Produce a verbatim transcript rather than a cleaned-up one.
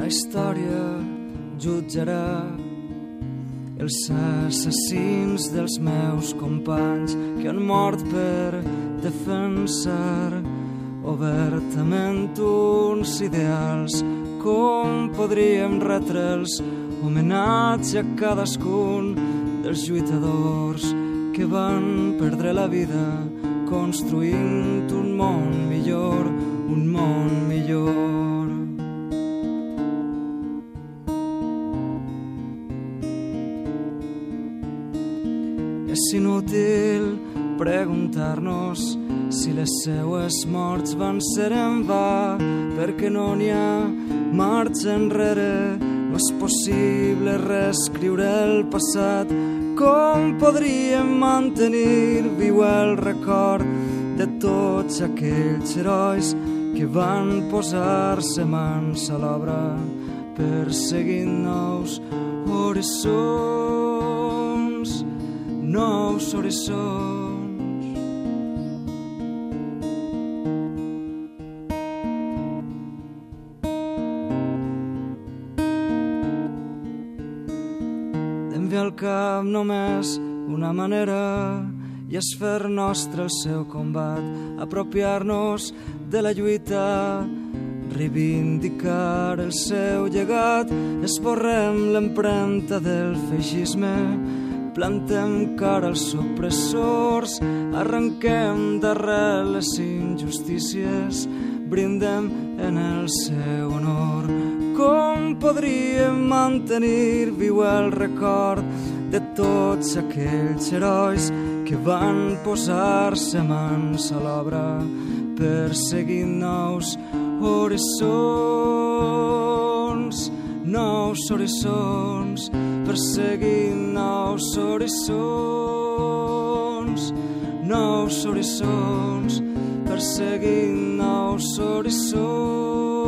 història jutjarà els assassins dels meus companys que han mort per defensar obertament uns ideals. Com podríem retre'ls homenatge a cadascun dels lluitadors que van perdre la vida construint un món millor, un món millor. És inútil preguntar-nos si les seues morts van ser en va, perquè no n'hi ha marxa enrere. No és possible reescriure el passat. Com podríem mantenir viu el record de tots aquells herois que van posar-se mans a l'obra perseguint nous horitzons, nous horitzons. Al cap només una manera i és fer nostre el seu combat, apropiar-nos de la lluita, reivindicar el seu llegat. Esborrem l'empremta del feixisme, plantem cara als opressors, arrenquem d'arrel les injustícies, brindem en el seu honor. Com podríem mantenir viu el record de tots aquells herois que van posar-se mans a l'obra perseguint nous horitzons, nous horitzons, perseguint nous horitzons, nous horitzons, perseguint nous horitzons.